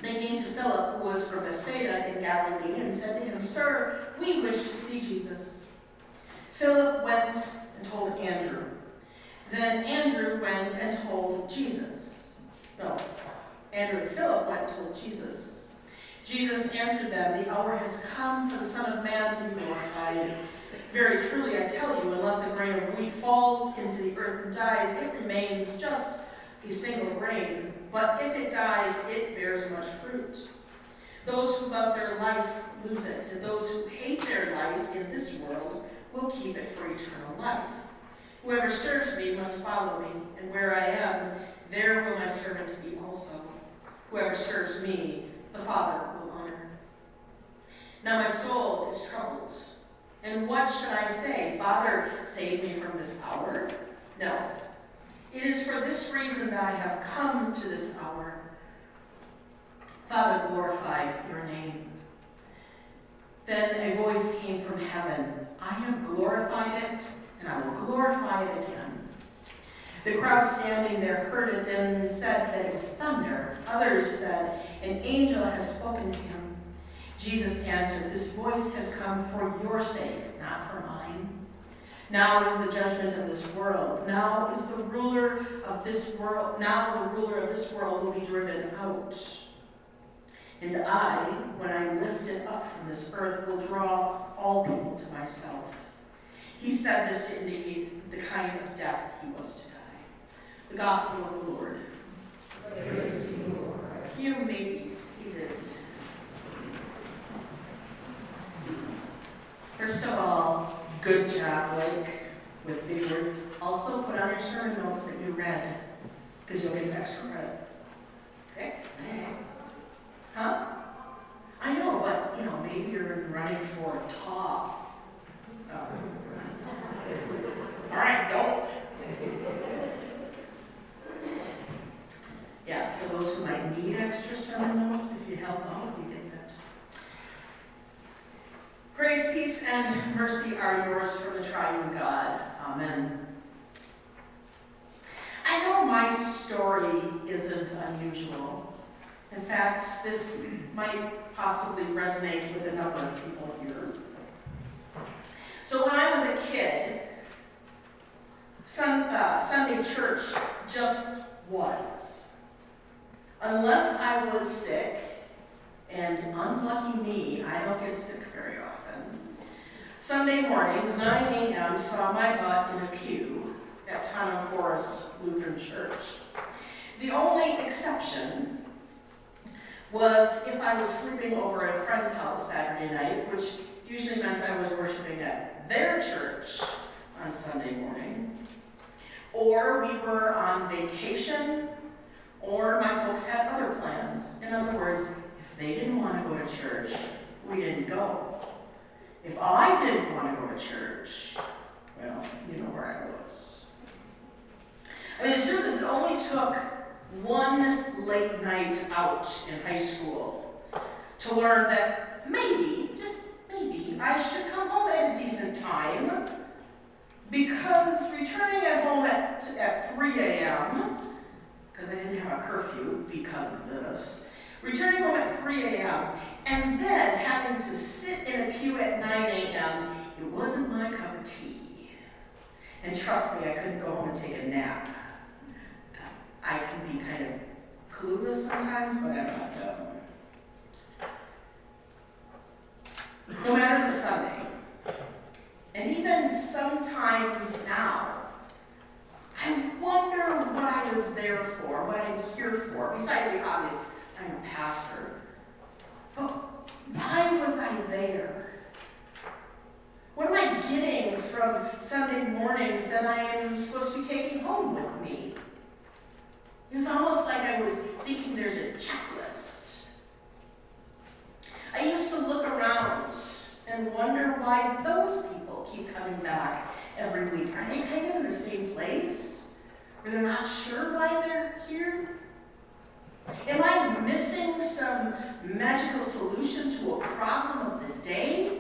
They came to Philip, who was from Bethsaida in Galilee, and said to him, "Sir, we wish to see Jesus." Philip went and told Andrew. Then Andrew went and told Jesus. No, Andrew and Philip went and told Jesus. Jesus answered them, "The hour has come for the Son of Man to be glorified. Very truly I tell you, unless a grain of wheat falls into the earth and dies, it remains just a single grain. But if it dies, it bears much fruit. Those who love their life lose it, and those who hate their life in this world will keep it for eternal life. Whoever serves me must follow me, and where I am, there will my servant be also. Whoever serves me, the Father will honor. Now my soul is troubled. And what should I say? Father, save me from this hour? No. It is for this reason that I have come to this hour. Father, glorify your name." Then a voice came from heaven. "I have glorified it, and I will glorify it again." The crowd standing there heard it and said that it was thunder. Others said, "An angel has spoken to him." Jesus answered, "This voice has come for your sake, not for mine. Now is the judgment of this world. Now the ruler of this world will be driven out. And I, when I am lifted up from this earth, will draw all people to myself." He said this to indicate the kind of death he was to die. The Gospel of the Lord. Praise to you, Lord. You may be seated. First of all, good job, Blake, with big words. Also, put on your sermon notes that you read, because you'll get extra credit. Okay? Huh? I know, but, maybe you're running for top. Oh. All right, don't. Yeah, for those who might need extra sermon notes, if you help out, you get that. Grace, peace, and mercy are yours from the triune God. Amen. I know my story isn't unusual. In fact, this might possibly resonate with a number of people here. So when I was a kid, Sunday church just was. Unless I was sick, and unlucky me, I don't get sick very often, Sunday mornings, 9 a.m., saw my butt in a pew at Tano Forest Lutheran Church. The only exception was if I was sleeping over at a friend's house Saturday night, which usually meant I was worshiping at their church on Sunday morning, or we were on vacation, or my folks had other plans. In other words, if they didn't want to go to church, we didn't go. If I didn't want to go to church, well, you know where I was. I mean, the truth is, it only took one late night out in high school to learn that maybe, just maybe, I should come home at a decent time, because returning at home at 3 a.m., because I didn't have a curfew because of this, returning home at 3 a.m., and then having to sit in a pew at 9 a.m., it wasn't my cup of tea. And trust me, I couldn't go home and take a nap. I can be kind of clueless sometimes, but I'm not dumb. No matter the Sunday, and even sometimes now, I wonder what I was there for, what I'm here for. Besides the obvious, I'm a pastor. But why was I there? What am I getting from Sunday mornings that I am supposed to be taking home with me? It was almost like I was thinking there's a checklist. I used to look around and wonder why those people keep coming back every week. Are they kind of in the same place, where they're not sure why they're here? Am I missing some magical solution to a problem of the day?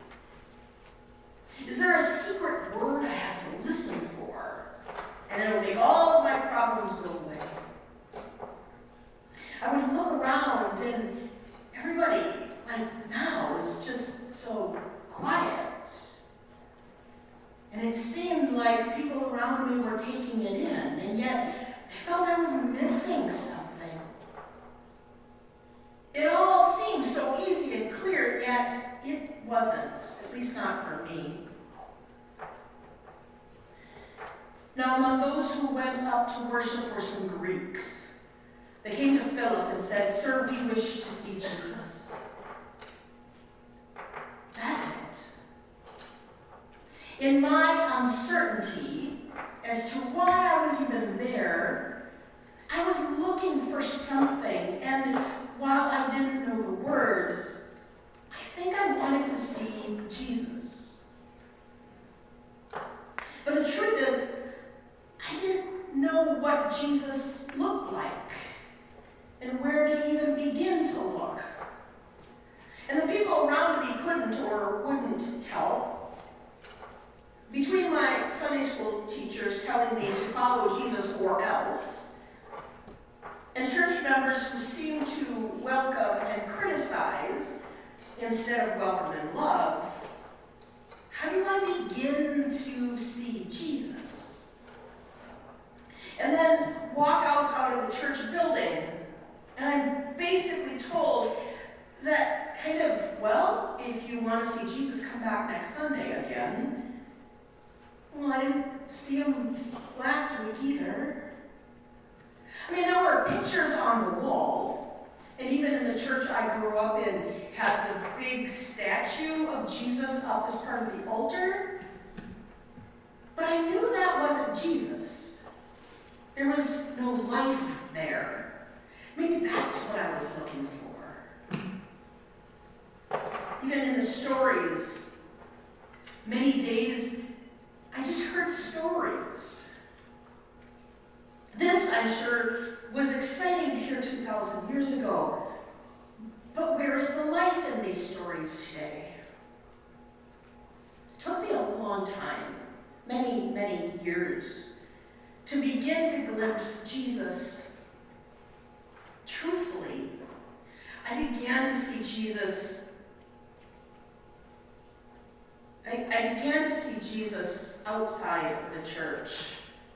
Is there a secret word I have to listen for, and it'll make all of my problems go away? I would look around around, and everybody, like now, is just so quiet. And it seemed like people around me were taking it in, and yet I felt I was missing something. It all seemed so easy and clear, yet it wasn't, at least not for me. Now, among those who went up to worship were some Greeks. They came to Philip and said, "Sir, we wish to see Jesus." That's it. In my uncertainty as to why I was even there, I was looking for something, and while I didn't know the words, I think I wanted to see Jesus. But the truth is, I didn't know what Jesus looked like and where to even begin to look. And the people around me couldn't or wouldn't help. Between my Sunday school teachers telling me to follow Jesus or else, and church members who seemed to welcome and criticize instead of welcome and love, how do I begin to see Jesus? And then walk out of the church building, and I'm basically told that kind of, well, if you want to see Jesus, come back next Sunday again. Well, I didn't see him last week either. I mean, there were pictures on the wall, and even in the church I grew up in had the big statue of Jesus up as part of the altar. But I knew that wasn't Jesus. There was no life there. Maybe that's what I was looking for. Even in the stories, many days I just heard stories. This, I'm sure, was exciting to hear 2,000 years ago. But where is the life in these stories today? It took me a long time, many, many years, to begin to glimpse Jesus. Truthfully, I began to see Jesus. I began to see Jesus outside of the church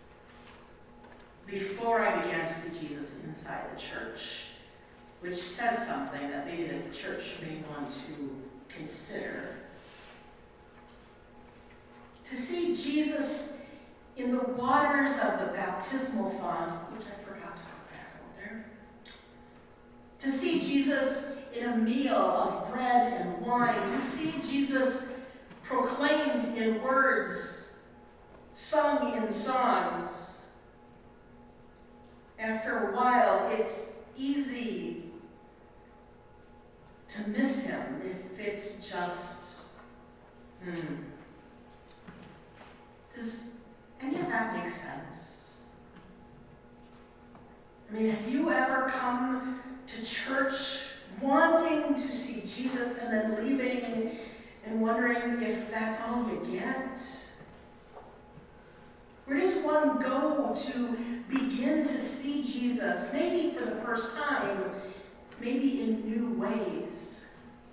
before I began to see Jesus inside the church, which says something that maybe the church may want to consider. To see Jesus in the waters of the baptismal font, which I forgot to put back out there. To see Jesus in a meal of bread and wine. To see Jesus proclaimed in words, sung in songs. After a while, it's easy to miss him if it's just, Does any of that make sense? I mean, have you ever come to church wanting to see Jesus and then leaving and wondering if that's all you get? Where does one go to begin to see Jesus, maybe for the first time, maybe in new ways?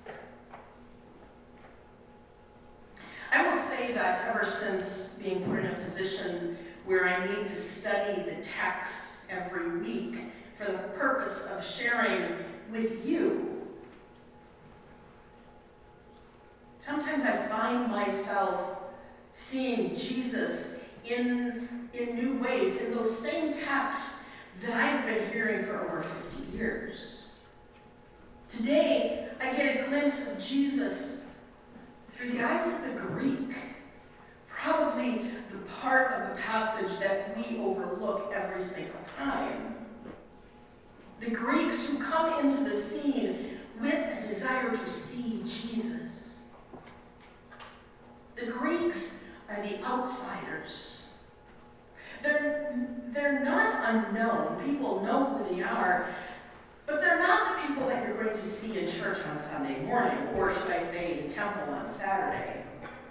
I will say that ever since being put in a position where I need to study the text every week for the purpose of sharing with you, sometimes I find myself seeing Jesus in new ways, in those same texts that I've been hearing for over 50 years. Today, I get a glimpse of Jesus through the eyes of the Greek, probably the part of the passage that we overlook every single time. The Greeks who come into the scene with a desire to see Jesus. The Greeks are the outsiders. They're not unknown. People know who they are, but they're not the people that you're going to see in church on Sunday morning, or should I say in temple on Saturday.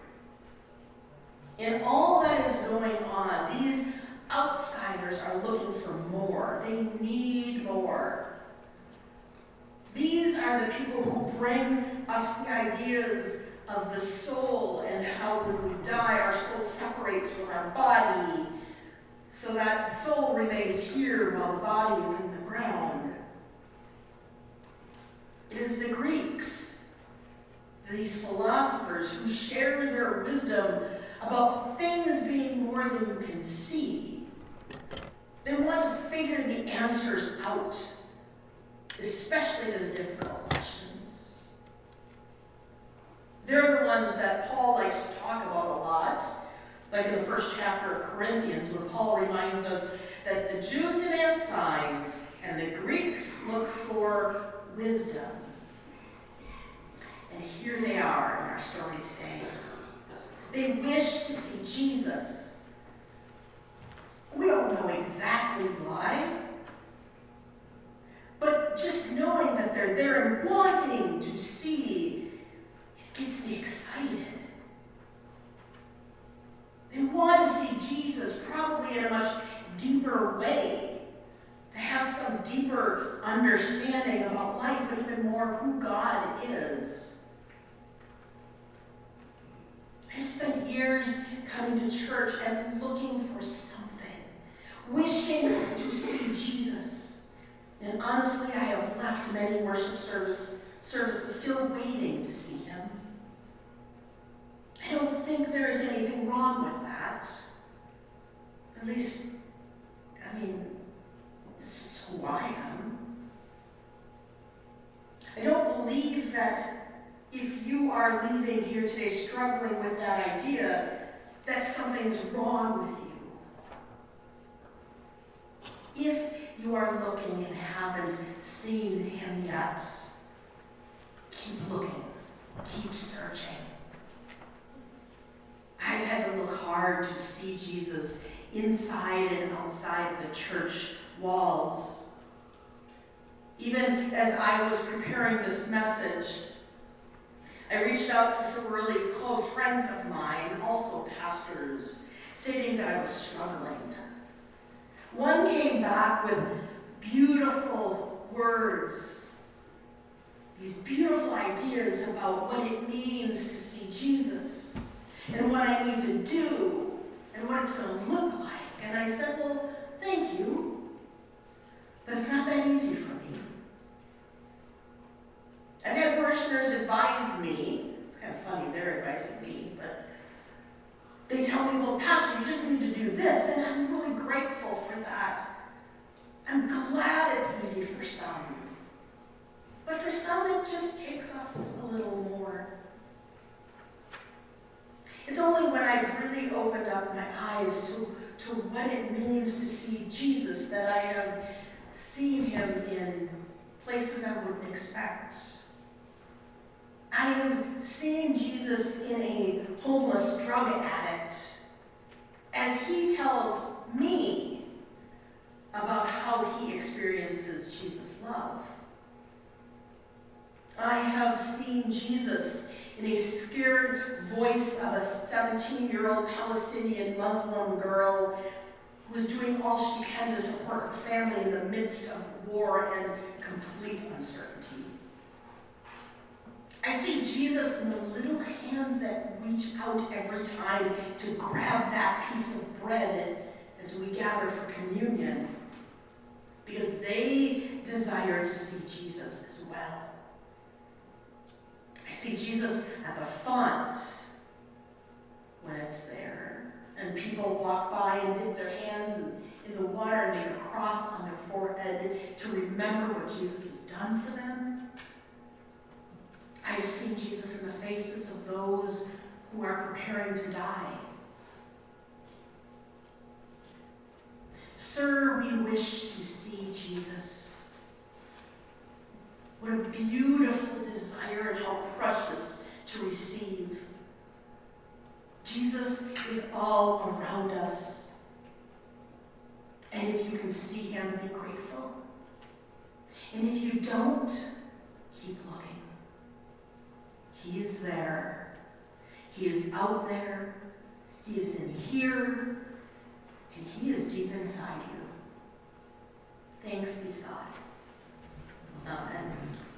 In all that is going on, these outsiders are looking for more. They need more. These are the people who bring us the ideas of the soul and how when we die, our soul separates from our body so that the soul remains here while the body is in the ground. It is the Greeks, these philosophers, who share their wisdom about things being more than you can see. They want to figure the answers out, especially to the difficult questions. They're the ones that Paul likes to talk about a lot, like in the first chapter of Corinthians, where Paul reminds us that the Jews demand signs and the Greeks look for wisdom. And here they are in our story today. They wish to see Jesus. We don't know exactly why, but just knowing that they're there and wanting to see, it gets me excited. They want to see Jesus probably in a much deeper way, to have some deeper understanding about life, but even more who God is. I spent years coming to church and looking for something, wishing to see Jesus. And honestly, I have left many worship services still waiting to see him. I don't think there is anything wrong with that. At least, this is who I am. I don't believe that if you are leaving here today struggling with that idea, that something is wrong with you. If you are looking and haven't seen him yet, keep looking, keep searching. I've had to look hard to see Jesus inside and outside of the church walls. Even as I was preparing this message, I reached out to some really close friends of mine, also pastors, stating that I was struggling. One came back with beautiful words, these beautiful ideas about what it means to see Jesus and what I need to do and what it's going to look like. And I said, well, thank you, but it's not that easy for me. I've had parishioners advise me, it's kind of funny, they're advising me, but they tell me, well, Pastor, you just need to do this, and I'm really grateful for that. I'm glad it's easy for some. But for some, it just takes us a little more. It's only when I've really opened up my eyes to what it means to see Jesus that I have seen him in places I wouldn't expect. I have seen Jesus in a homeless drug addict as he tells me about how he experiences Jesus' love. I have seen Jesus in a scared voice of a 17-year-old Palestinian Muslim girl who is doing all she can to support her family in the midst of war and complete uncertainty. I see Jesus in the little hands that reach out every time to grab that piece of bread as we gather for communion, because they desire to see Jesus as well. I see Jesus at the font when it's there, and people walk by and dip their hands in the water and make a cross on their forehead to remember what Jesus has done for them. I've seen Jesus in the faces of those who are preparing to die. Sir, we wish to see Jesus. What a beautiful desire and how precious to receive. Jesus is all around us. And if you can see him, be grateful. And if you don't, keep looking. He is there. He is out there. He is in here. And he is deep inside you. Thanks be to God. Amen.